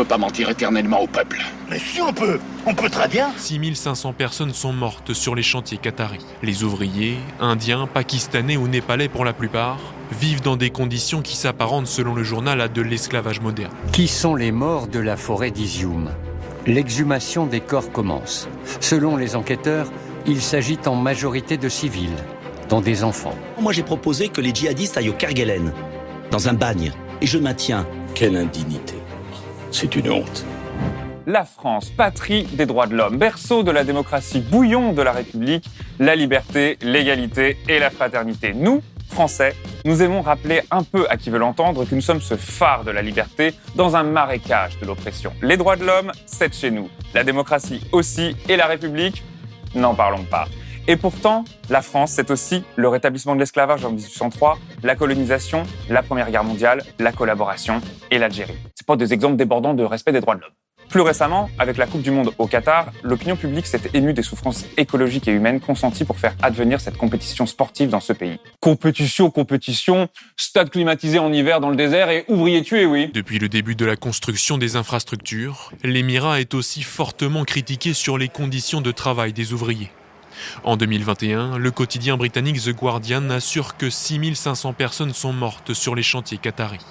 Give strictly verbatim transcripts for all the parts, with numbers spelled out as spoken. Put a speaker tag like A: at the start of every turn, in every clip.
A: peut pas mentir éternellement au peuple.
B: Mais si on peut, on peut très bien.
C: six mille cinq cents personnes sont mortes sur les chantiers qataris. Les ouvriers, indiens, pakistanais ou népalais pour la plupart, vivent dans des conditions qui s'apparentent selon le journal à de l'esclavage moderne.
D: Qui sont les morts de la forêt d'Izium ? L'exhumation des corps commence. Selon les enquêteurs, il s'agit en majorité de civils, dont des enfants.
E: Moi j'ai proposé que les djihadistes aillent au Kerguelen, dans un bagne. Et je maintiens.
A: Quelle indignité. C'est une honte.
F: La France, patrie des droits de l'homme, berceau de la démocratie, bouillon de la République, la liberté, l'égalité et la fraternité. Nous, Français, nous aimons rappeler un peu à qui veut l'entendre que nous sommes ce phare de la liberté dans un marécage de l'oppression. Les droits de l'homme, c'est de chez nous. La démocratie aussi et la République, n'en parlons pas. Et pourtant, la France, c'est aussi le rétablissement de l'esclavage en dix-huit cent trois, la colonisation, la Première Guerre mondiale, la collaboration et l'Algérie. C'est pas des exemples débordants de respect des droits de l'homme. Plus récemment, avec la Coupe du Monde au Qatar, l'opinion publique s'est émue des souffrances écologiques et humaines consenties pour faire advenir cette compétition sportive dans ce pays. Compétition, compétition, stade climatisé en hiver dans le désert et ouvriers tués, oui.
C: Depuis le début de la construction des infrastructures, l'Émirat est aussi fortement critiqué sur les conditions de travail des ouvriers. En deux mille vingt et un, le quotidien britannique The Guardian assure que six mille cinq cents personnes sont mortes sur les chantiers qataris.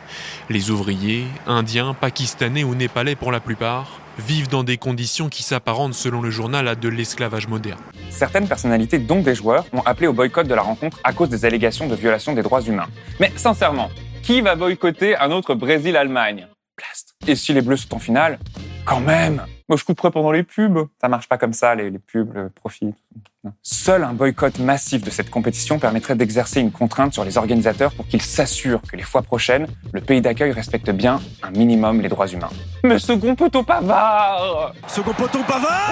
C: Les ouvriers, indiens, pakistanais ou népalais pour la plupart, vivent dans des conditions qui s'apparentent selon le journal à de l'esclavage moderne.
F: Certaines personnalités, dont des joueurs, ont appelé au boycott de la rencontre à cause des allégations de violation des droits humains. Mais sincèrement, qui va boycotter un autre Brésil-Allemagne ? Blast. Et si les Bleus sont en finale ? Quand même. Moi, je couperais pendant les pubs. Ça marche pas comme ça, les, les pubs, le profit. Seul un boycott massif de cette compétition permettrait d'exercer une contrainte sur les organisateurs pour qu'ils s'assurent que les fois prochaines, le pays d'accueil respecte bien un minimum les droits humains. Mais second poteau bavard !
B: Second poteau bavard !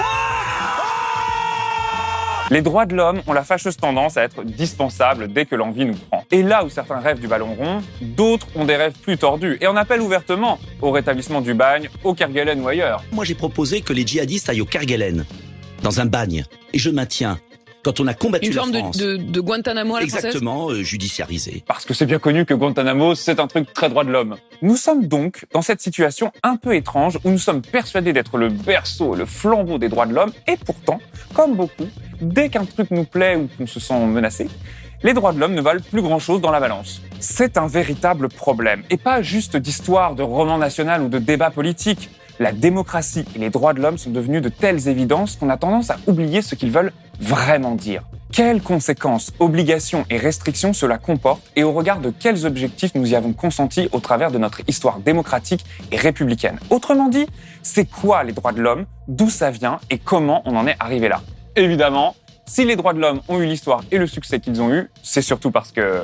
F: Les droits de l'homme ont la fâcheuse tendance à être dispensables dès que l'envie nous prend. Et là où certains rêvent du ballon rond, d'autres ont des rêves plus tordus et en appellent ouvertement au rétablissement du bagne, au Kerguelen ou ailleurs.
E: Moi j'ai proposé que les djihadistes aillent au Kerguelen, dans un bagne. Et je maintiens. Quand on a combattu
G: Une
E: la
G: forme
E: France...
G: de, de, de Guantanamo à la française.
E: Exactement, euh, judiciarisé.
F: Parce que c'est bien connu que Guantanamo, c'est un truc très droit de l'homme. Nous sommes donc dans cette situation un peu étrange où nous sommes persuadés d'être le berceau, le flambeau des droits de l'homme et pourtant, comme beaucoup, dès qu'un truc nous plaît ou qu'on se sent menacé, les droits de l'homme ne valent plus grand-chose dans la balance. C'est un véritable problème et pas juste d'histoire, de roman national ou de débat politique. La démocratie et les droits de l'homme sont devenus de telles évidences qu'on a tendance à oublier ce qu'ils veulent vraiment dire. Quelles conséquences, obligations et restrictions cela comporte et au regard de quels objectifs nous y avons consenti au travers de notre histoire démocratique et républicaine. Autrement dit, c'est quoi les droits de l'homme, d'où ça vient et comment on en est arrivé là ? Évidemment, si les droits de l'homme ont eu l'histoire et le succès qu'ils ont eu, c'est surtout parce que...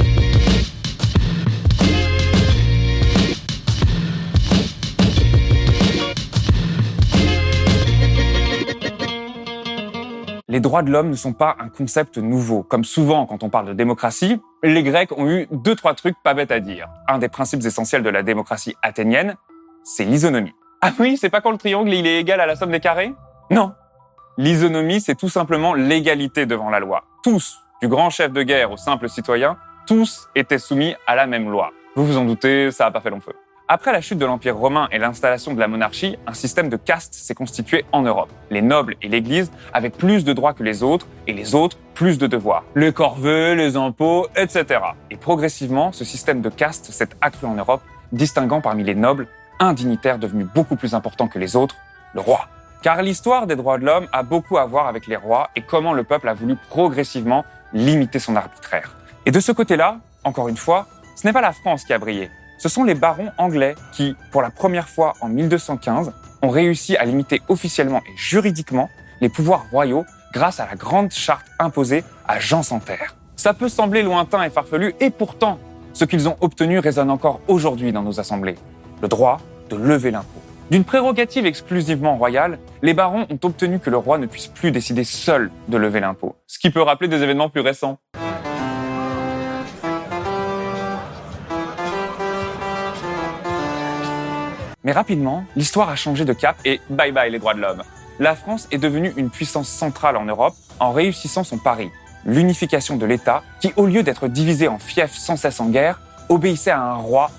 F: Les droits de l'homme ne sont pas un concept nouveau. Comme souvent quand on parle de démocratie, les Grecs ont eu deux, trois trucs pas bêtes à dire. Un des principes essentiels de la démocratie athénienne, c'est l'isonomie. Ah oui, c'est pas quand le triangle il est égal à la somme des carrés ? Non. L'isonomie, c'est tout simplement l'égalité devant la loi. Tous, du grand chef de guerre au simple citoyen, tous étaient soumis à la même loi. Vous vous en doutez, ça n'a pas fait long feu. Après la chute de l'Empire romain et l'installation de la monarchie, un système de castes s'est constitué en Europe. Les nobles et l'Église avaient plus de droits que les autres, et les autres plus de devoirs. Les corvées, les impôts, et cetera. Et progressivement, ce système de castes s'est accru en Europe, distinguant parmi les nobles un dignitaire devenu beaucoup plus important que les autres, le roi. Car l'histoire des droits de l'homme a beaucoup à voir avec les rois et comment le peuple a voulu progressivement limiter son arbitraire. Et de ce côté-là, encore une fois, ce n'est pas la France qui a brillé. Ce sont les barons anglais qui, pour la première fois en mille deux cent quinze, ont réussi à limiter officiellement et juridiquement les pouvoirs royaux grâce à la grande charte imposée à Jean sans Terre. Ça peut sembler lointain et farfelu, et pourtant, ce qu'ils ont obtenu résonne encore aujourd'hui dans nos assemblées. Le droit de lever l'impôt. D'une prérogative exclusivement royale, les barons ont obtenu que le roi ne puisse plus décider seul de lever l'impôt. Ce qui peut rappeler des événements plus récents. Mais rapidement, l'histoire a changé de cap et bye bye les droits de l'homme. La France est devenue une puissance centrale en Europe en réussissant son pari, l'unification de l'État qui, au lieu d'être divisé en fiefs sans cesse en guerre, obéissait à un roi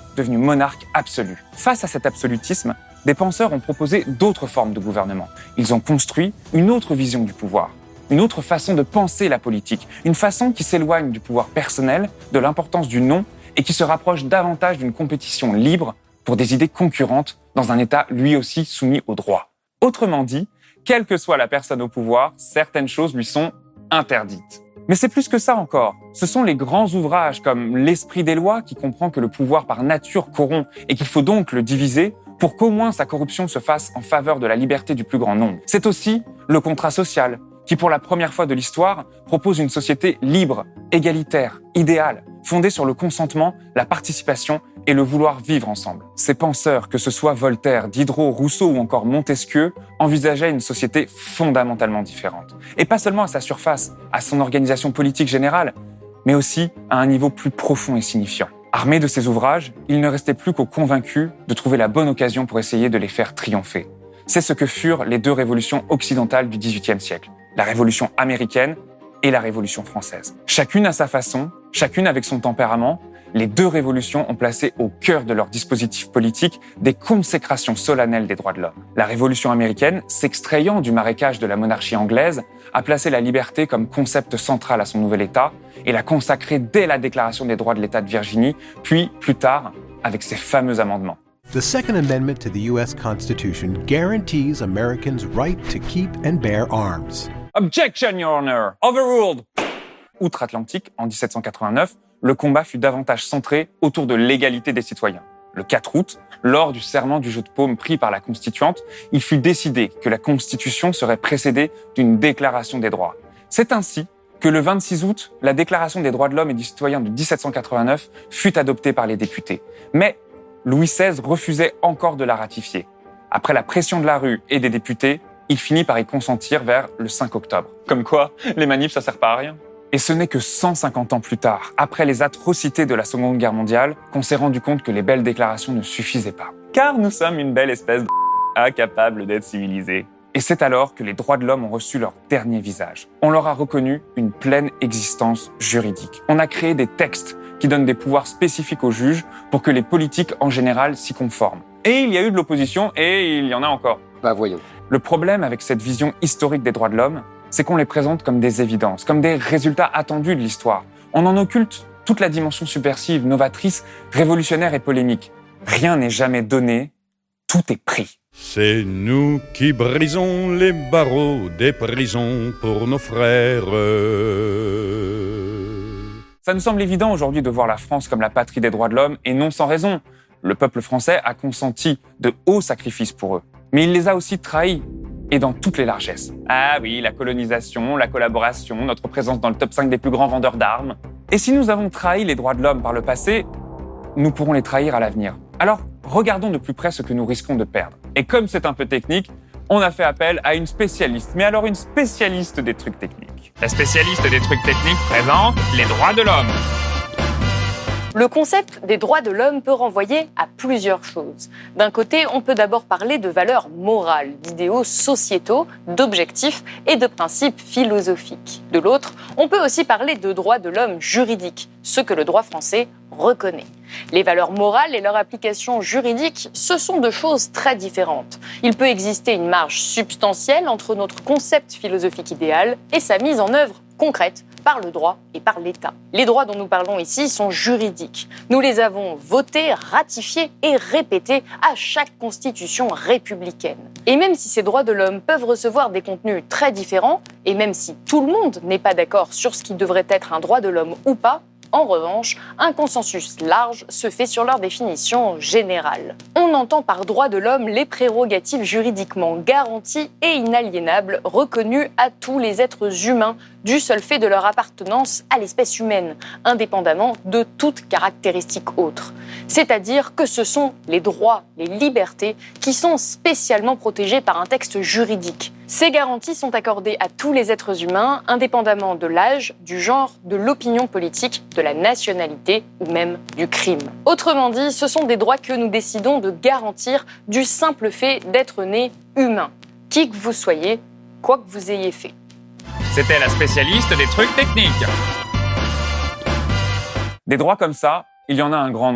F: devenu monarque absolu. Face à cet absolutisme, des penseurs ont proposé d'autres formes de gouvernement. Ils ont construit une autre vision du pouvoir, une autre façon de penser la politique, une façon qui s'éloigne du pouvoir personnel, de l'importance du nom et qui se rapproche davantage d'une compétition libre pour des idées concurrentes dans un État lui aussi soumis au droit. Autrement dit, quelle que soit la personne au pouvoir, certaines choses lui sont interdites. Mais c'est plus que ça encore. Ce sont les grands ouvrages comme L'Esprit des lois qui comprend que le pouvoir par nature corrompt et qu'il faut donc le diviser pour qu'au moins sa corruption se fasse en faveur de la liberté du plus grand nombre. C'est aussi le contrat social qui, pour la première fois de l'histoire, propose une société libre, égalitaire, idéale, fondée sur le consentement, la participation et le vouloir vivre ensemble. Ces penseurs, que ce soit Voltaire, Diderot, Rousseau ou encore Montesquieu, envisageaient une société fondamentalement différente. Et pas seulement à sa surface, à son organisation politique générale, mais aussi à un niveau plus profond et signifiant. Armés de ces ouvrages, il ne restait plus qu'aux convaincus de trouver la bonne occasion pour essayer de les faire triompher. C'est ce que furent les deux révolutions occidentales du dix-huitième siècle, la révolution américaine et la révolution française. Chacune à sa façon, chacune avec son tempérament, les deux révolutions ont placé au cœur de leur dispositif politique des consécrations solennelles des droits de l'homme. La révolution américaine, s'extrayant du marécage de la monarchie anglaise, a placé la liberté comme concept central à son nouvel État et l'a consacré dès la Déclaration des droits de l'État de Virginie, puis plus tard avec ses fameux amendements.
G: The Second Amendment to the U S Constitution guarantees Americans' right to keep and bear arms.
F: Objection, Your Honor! Overruled! Outre-Atlantique, en dix-sept cent quatre-vingt-neuf, le combat fut davantage centré autour de l'égalité des citoyens. Le quatre août, lors du serment du jeu de paume pris par la Constituante, il fut décidé que la Constitution serait précédée d'une déclaration des droits. C'est ainsi que le vingt-six août, la Déclaration des droits de l'homme et du citoyen de dix-sept cent quatre-vingt-neuf fut adoptée par les députés. Mais Louis seize refusait encore de la ratifier. Après la pression de la rue et des députés, il finit par y consentir vers le cinq octobre. Comme quoi, les manifs, ça sert pas à rien. Et ce n'est que cent cinquante ans plus tard, après les atrocités de la Seconde Guerre mondiale, qu'on s'est rendu compte que les belles déclarations ne suffisaient pas. Car nous sommes une belle espèce de incapable d'être civilisés. Et c'est alors que les droits de l'homme ont reçu leur dernier visage. On leur a reconnu une pleine existence juridique. On a créé des textes qui donnent des pouvoirs spécifiques aux juges pour que les politiques en général s'y conforment. Et il y a eu de l'opposition et il y en a encore.
H: Bah voyons.
F: Le problème avec cette vision historique des droits de l'homme, c'est qu'on les présente comme des évidences, comme des résultats attendus de l'histoire. On en occulte toute la dimension subversive, novatrice, révolutionnaire et polémique. Rien n'est jamais donné, tout est pris.
I: C'est nous qui brisons les barreaux des prisons pour nos frères.
F: Ça nous semble évident aujourd'hui de voir la France comme la patrie des droits de l'homme, et non sans raison. Le peuple français a consenti de hauts sacrifices pour eux. Mais il les a aussi trahis, et dans toutes les largesses. Ah oui, la colonisation, la collaboration, notre présence dans le top cinq des plus grands vendeurs d'armes. Et si nous avons trahi les droits de l'homme par le passé, nous pourrons les trahir à l'avenir. Alors, regardons de plus près ce que nous risquons de perdre. Et comme c'est un peu technique, on a fait appel à une spécialiste. Mais alors une spécialiste des trucs techniques.
J: La spécialiste des trucs techniques présente les droits de l'homme.
K: Le concept des droits de l'homme peut renvoyer à plusieurs choses. D'un côté, on peut d'abord parler de valeurs morales, d'idéaux sociétaux, d'objectifs et de principes philosophiques. De l'autre, on peut aussi parler de droits de l'homme juridiques, ce que le droit français reconnaît. Les valeurs morales et leur application juridique, ce sont deux choses très différentes. Il peut exister une marge substantielle entre notre concept philosophique idéal et sa mise en œuvre concrète par le droit et par l'État. Les droits dont nous parlons ici sont juridiques. Nous les avons votés, ratifiés et répétés à chaque constitution républicaine. Et même si ces droits de l'homme peuvent recevoir des contenus très différents, et même si tout le monde n'est pas d'accord sur ce qui devrait être un droit de l'homme ou pas, en revanche, un consensus large se fait sur leur définition générale. On entend par droit de l'homme les prérogatives juridiquement garanties et inaliénables reconnues à tous les êtres humains du seul fait de leur appartenance à l'espèce humaine, indépendamment de toute caractéristique autre. C'est-à-dire que ce sont les droits, les libertés qui sont spécialement protégés par un texte juridique. Ces garanties sont accordées à tous les êtres humains, indépendamment de l'âge, du genre, de l'opinion politique, de la nationalité ou même du crime. Autrement dit, ce sont des droits que nous décidons de garantir du simple fait d'être né humain, qui que vous soyez, quoi que vous ayez fait.
J: C'était la spécialiste des trucs techniques.
F: Des droits comme ça, il y en a un grand nombre.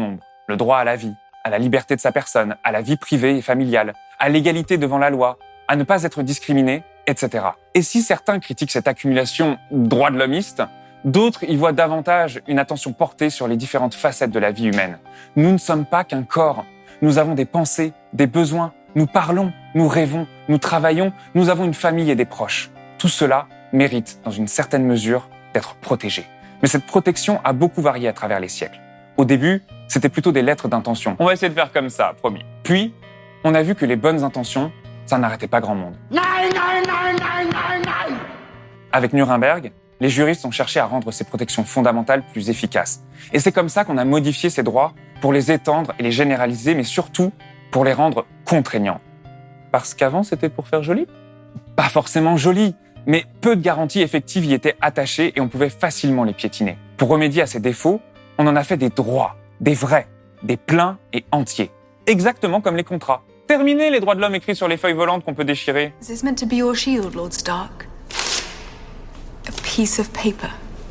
F: le droit à la vie, à la liberté de sa personne, à la vie privée et familiale, à l'égalité devant la loi, à ne pas être discriminé, et cetera. Et si certains critiquent cette accumulation droits de l'hommiste, d'autres y voient davantage une attention portée sur les différentes facettes de la vie humaine. Nous ne sommes pas qu'un corps. Nous avons des pensées, des besoins. Nous parlons, nous rêvons, nous travaillons, nous avons une famille et des proches. Tout cela mérite, dans une certaine mesure, d'être protégé. Mais cette protection a beaucoup varié à travers les siècles. Au début, c'était plutôt des lettres d'intention. On va essayer de faire comme ça, promis. Puis, on a vu que les bonnes intentions, ça n'arrêtait pas grand monde. Non, non, non, non, non, non. Avec Nuremberg, les juristes ont cherché à rendre ces protections fondamentales plus efficaces. Et c'est comme ça qu'on a modifié ces droits pour les étendre et les généraliser, mais surtout pour les rendre contraignants. Parce qu'avant, c'était pour faire joli ? Pas forcément joli, mais peu de garanties effectives y étaient attachées et on pouvait facilement les piétiner. Pour remédier à ces défauts, on en a fait des droits, des vrais, des pleins et entiers. Exactement comme les contrats. Terminez les droits de l'homme écrits sur les feuilles volantes qu'on peut déchirer.
H: Is this meant to be your shield, Lord Stark? A piece of paper.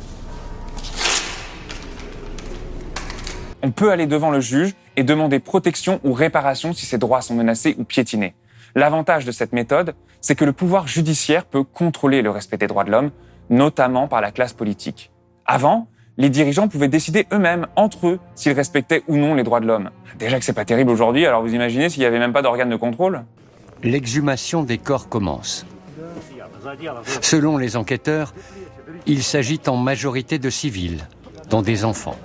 F: On peut aller devant le juge et demander protection ou réparation si ses droits sont menacés ou piétinés. L'avantage de cette méthode, c'est que le pouvoir judiciaire peut contrôler le respect des droits de l'homme, notamment par la classe politique. Avant, les dirigeants pouvaient décider eux-mêmes, entre eux, s'ils respectaient ou non les droits de l'homme. Déjà que c'est pas terrible aujourd'hui, alors vous imaginez s'il y avait même pas d'organes de contrôle ?
D: L'exhumation des corps commence. Selon les enquêteurs, il s'agit en majorité de civils, dont des enfants.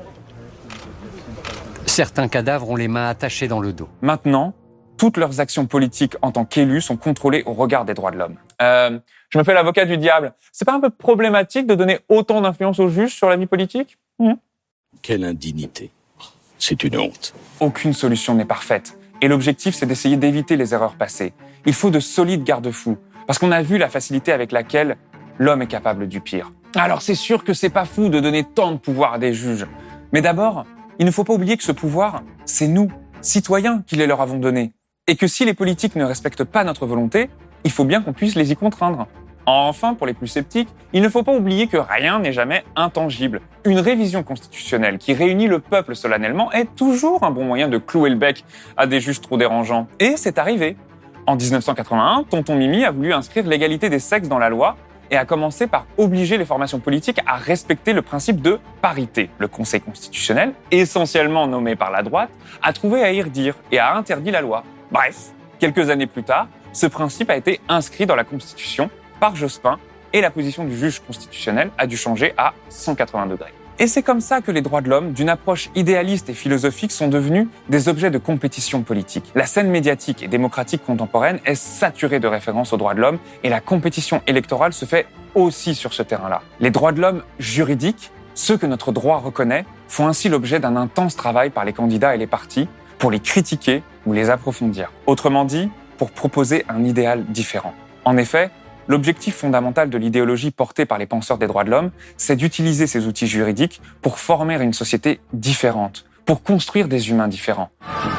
D: Certains cadavres ont les mains attachées dans le dos.
F: Maintenant, toutes leurs actions politiques en tant qu'élus sont contrôlées au regard des droits de l'homme. Euh, je me fais l'avocat du diable. C'est pas un peu problématique de donner autant d'influence aux juges sur la vie politique ? mmh.
A: Quelle indignité. C'est une honte.
F: Aucune solution n'est parfaite. Et l'objectif, c'est d'essayer d'éviter les erreurs passées. Il faut de solides garde-fous. Parce qu'on a vu la facilité avec laquelle l'homme est capable du pire. Alors c'est sûr que c'est pas fou de donner tant de pouvoir à des juges. Mais d'abord, il ne faut pas oublier que ce pouvoir, c'est nous, citoyens, qui les leur avons donné. Et que si les politiques ne respectent pas notre volonté, il faut bien qu'on puisse les y contraindre. Enfin, pour les plus sceptiques, il ne faut pas oublier que rien n'est jamais intangible. Une révision constitutionnelle qui réunit le peuple solennellement est toujours un bon moyen de clouer le bec à des juges trop dérangeants. Et c'est arrivé. En dix-neuf cent quatre-vingt-un, Tonton Mimi a voulu inscrire l'égalité des sexes dans la loi et a commencé par obliger les formations politiques à respecter le principe de parité. Le Conseil constitutionnel, essentiellement nommé par la droite, a trouvé à y redire et a interdit la loi. Bref, quelques années plus tard, ce principe a été inscrit dans la Constitution par Jospin et la position du juge constitutionnel a dû changer à cent quatre-vingts degrés. Et c'est comme ça que les droits de l'homme, d'une approche idéaliste et philosophique, sont devenus des objets de compétition politique. La scène médiatique et démocratique contemporaine est saturée de références aux droits de l'homme et la compétition électorale se fait aussi sur ce terrain-là. Les droits de l'homme juridiques, ceux que notre droit reconnaît, font ainsi l'objet d'un intense travail par les candidats et les partis pour les critiquer ou les approfondir. Autrement dit, pour proposer un idéal différent. En effet, l'objectif fondamental de l'idéologie portée par les penseurs des droits de l'homme, c'est d'utiliser ces outils juridiques pour former une société différente, pour construire des humains différents.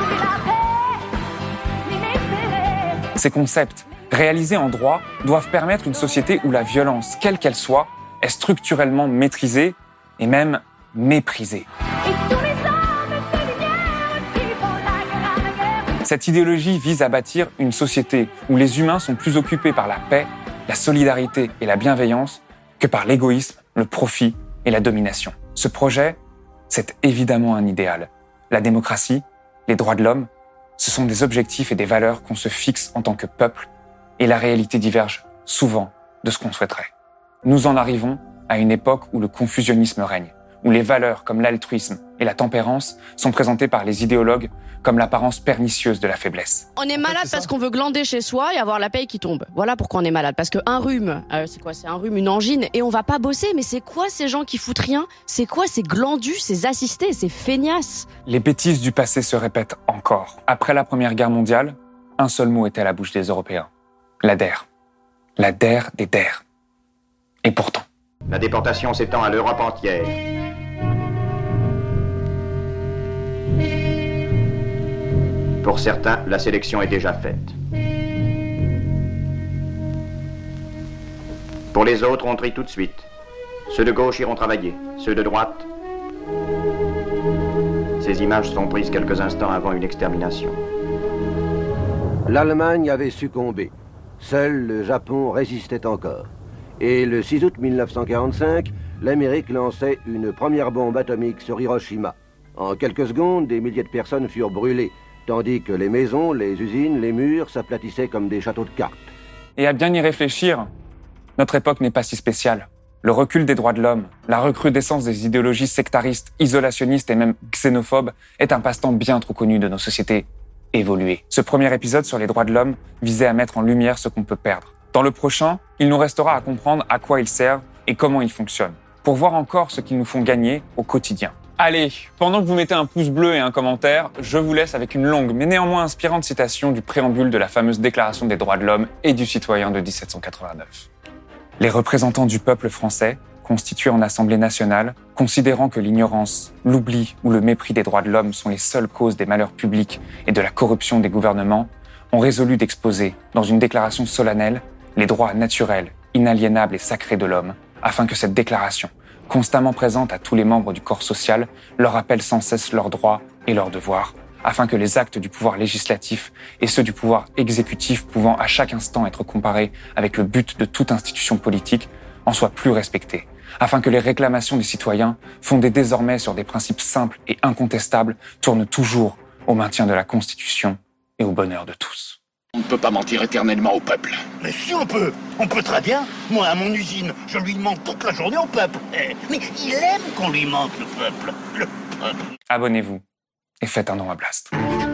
F: Ces concepts, réalisés en droit, doivent permettre une société où la violence, quelle qu'elle soit, est structurellement maîtrisée et même méprisée. Cette idéologie vise à bâtir une société où les humains sont plus occupés par la paix, la solidarité et la bienveillance que par l'égoïsme, le profit et la domination. Ce projet, c'est évidemment un idéal. La démocratie, les droits de l'homme, ce sont des objectifs et des valeurs qu'on se fixe en tant que peuple, et la réalité diverge souvent de ce qu'on souhaiterait. Nous en arrivons à une époque où le confusionnisme règne, où les valeurs comme l'altruisme et la tempérance sont présentées par les idéologues comme l'apparence pernicieuse de la faiblesse.
L: On est malade parce qu'on veut glander chez soi et avoir la paye qui tombe. Voilà pourquoi on est malade. Parce qu'un rhume, euh, c'est quoi ? C'est un rhume, une angine, et on va pas bosser. Mais c'est quoi ces gens qui foutent rien ? C'est quoi ces glandus, ces assistés, ces feignasses ?
F: Les bêtises du passé se répètent encore. Après la Première Guerre mondiale, un seul mot était à la bouche des Européens. La D E R. La D E R des D E R. Et pourtant.
M: La déportation s'étend à l'Europe entière. Pour certains, la sélection est déjà faite. Pour les autres, on trie tout de suite. Ceux de gauche iront travailler, ceux de droite Ces images sont prises quelques instants avant une extermination.
N: L'Allemagne avait succombé. Seul le Japon résistait encore. Et le six août mille neuf cent quarante-cinq, l'Amérique lançait une première bombe atomique sur Hiroshima. En quelques secondes, des milliers de personnes furent brûlées, tandis que les maisons, les usines, les murs s'aplatissaient comme des châteaux de cartes.
F: Et à bien y réfléchir, notre époque n'est pas si spéciale. Le recul des droits de l'homme, la recrudescence des idéologies sectaristes, isolationnistes et même xénophobes est un passe-temps bien trop connu de nos sociétés évoluées. Ce premier épisode sur les droits de l'homme visait à mettre en lumière ce qu'on peut perdre. Dans le prochain, il nous restera à comprendre à quoi ils servent et comment ils fonctionnent, pour voir encore ce qu'ils nous font gagner au quotidien. Allez, pendant que vous mettez un pouce bleu et un commentaire, je vous laisse avec une longue mais néanmoins inspirante citation du préambule de la fameuse Déclaration des droits de l'homme et du citoyen de dix-sept cent quatre-vingt-neuf. Les représentants du peuple français, constitués en Assemblée nationale, considérant que l'ignorance, l'oubli ou le mépris des droits de l'homme sont les seules causes des malheurs publics et de la corruption des gouvernements, ont résolu d'exposer, dans une déclaration solennelle, les droits naturels, inaliénables et sacrés de l'homme, afin que cette déclaration, constamment présente à tous les membres du corps social, leur rappelle sans cesse leurs droits et leurs devoirs, afin que les actes du pouvoir législatif et ceux du pouvoir exécutif pouvant à chaque instant être comparés avec le but de toute institution politique en soient plus respectés, afin que les réclamations des citoyens, fondées désormais sur des principes simples et incontestables, tournent toujours au maintien de la Constitution et au bonheur de tous.
B: On ne peut pas mentir éternellement au peuple. Mais si on peut, on peut très bien. Moi, à mon usine, je lui mente toute la journée au peuple. Mais il aime qu'on lui mente, le peuple. Le peuple.
F: Abonnez-vous et faites un don à Blast.